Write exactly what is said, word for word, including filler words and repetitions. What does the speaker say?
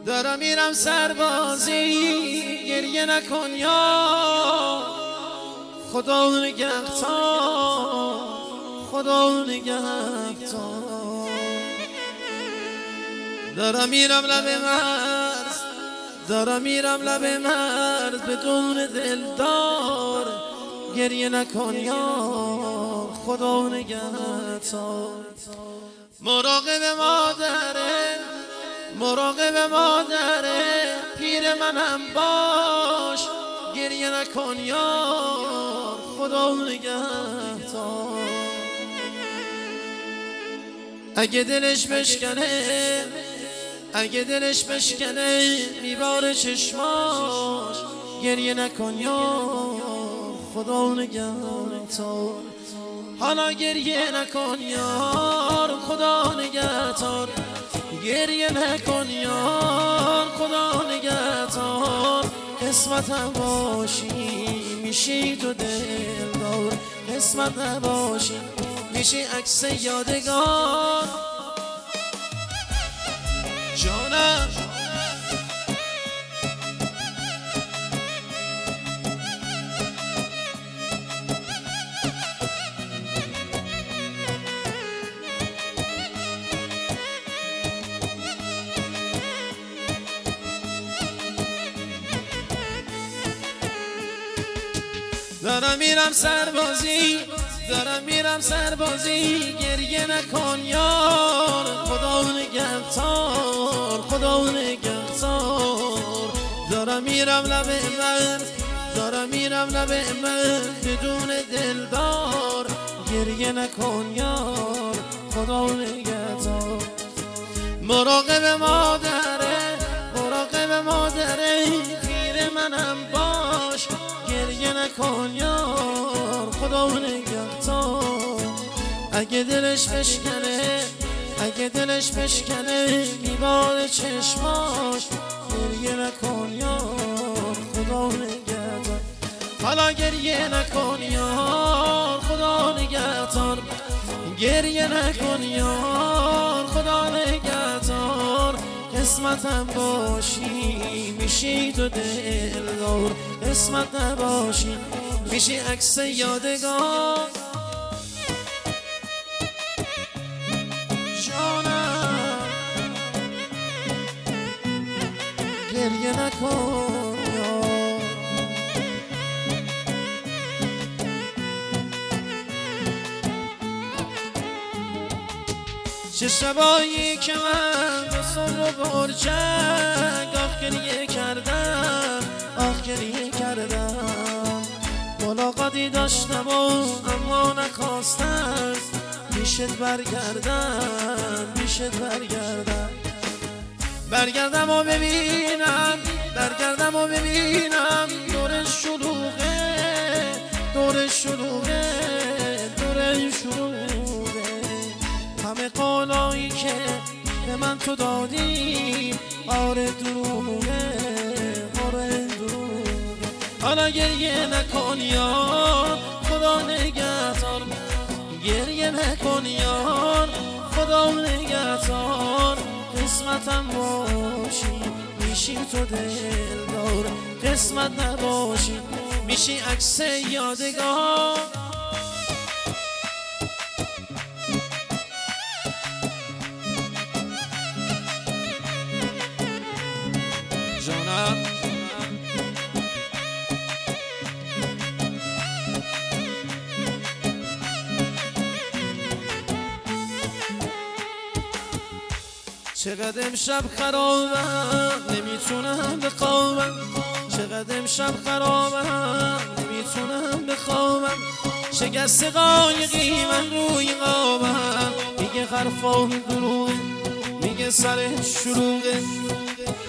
دارم میرم سربازی، گریه نکن یا خدا نگهدار، خدا نگهدار. دارم میرم لب مرز، دارم میرم لب مرز بدون دلدار، گریه نکن یا خدا نگهدار. مراقب مادره، مراقب مادره پیر منم باش، گریه نکن یا خدا نگهدار. اگه دلش بشکنه، اگه دلش بشکنه میباره چشماش، گریه نکن یا خدا نگهدار. حالا گریه نکن یار خدا نگهدار، گریه نکن یار خدا نگهدار. قسمت نباشی میشی تو دلدار، قسمت نباشی میشی عکس یادگار. جانم دارم میرم سربازی، دارم میرم سربازی، گریه نکن یار خدا نگهدار، خدا نگهدار. دارم میرم لب مرز، دارم میرم لب مرز بدون دلدار، گریه نکن یار خدا نگهدار. مراقب مادره، مراقب مادره خیر منم باش، گریه نکن یار خدا نگهدار. اگه دلش بشکنه، اگه دلش بشکنه میباره چشماش، گریه نکن یار خدا نگهدار. حالا گریه نکن یار خدا نگهدار، گریه نکن یار خدا نگهدار. قسمتم باشی میشی تو دلدار، قسمت نباشی میشی عکس یادگار. جانم گریه نکن یار. چه شبایی که من به صبح و برچنگ آخ گریه کردم، آخ گریه کردم. ملاقاتی داشتم و اما نخواستم پیشت برگردم، پیشت برگردم. برگردم و ببینم، برگردم و ببینم دور شلوغه، دور شلوغه، دور شلوغه. همه قولایی که به من تو دادی آره دروغه، آره دروغه. حالا گریه نکن یار خدا نگهدار، گریه نکن یار خدا نگهدار. قسمتم باشی میشی تو دلدار، قسمت نباشی میشی عکس یادگار. جانم چقدر امشب خرابم نمیتونم بخوابم، چقدر امشب خرابم نمیتونم بخوابم. شکست قایقی من روی قابم، میگه حرفام دروغه، میگه سرش شلوغه.